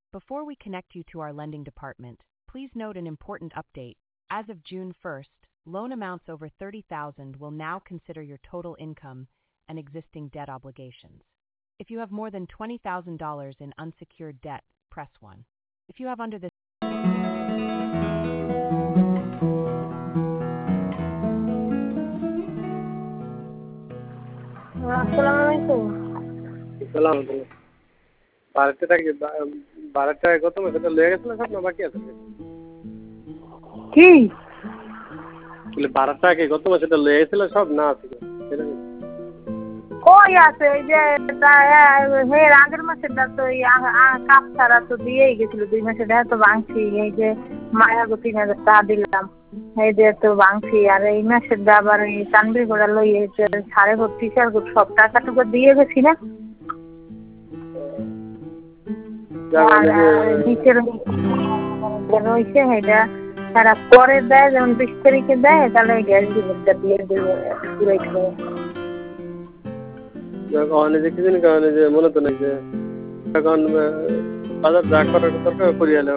Before we connect you to our lending department, please note an important update. As of June 1st, loan amounts over $30,000 will now consider your total income and existing debt obligations. If you have more than $20,000 in unsecured debt, press 1. If you have under this আসসালামু সালাম বাড়িতে থাকি বাড়িতে কত সেটা লয়ে গেছিল সব না বাকি আছে কি বলে বাড়িটা কি গত মাসে লয়ে গেছিল সব না আছে কই আছে এই যে হে আগের মাসেটা তো কাপ ছাড়া তো দিয়েই গেছিল 2 মাসে দেখা তো ভাঙছি এই যে মায়া গো 3,000 টাকা দিলাম এই যে তো ভাঙছি আর এই মাসের আবার এই তানবীর গোড়া লই এসে সাড়ে 32,000 সব টাকাটুকু দিয়ে গেছি না নিচের রয়েছে এটা তারা পরে দেয় যেমন 20 তারিখে দেয় তাহলে গ্যাস বিলটা দিয়ে দেবে কারণে যে কিছু কারণে যে মনে তো নাই যে এখন বাজার যা করার দরকার করিয়া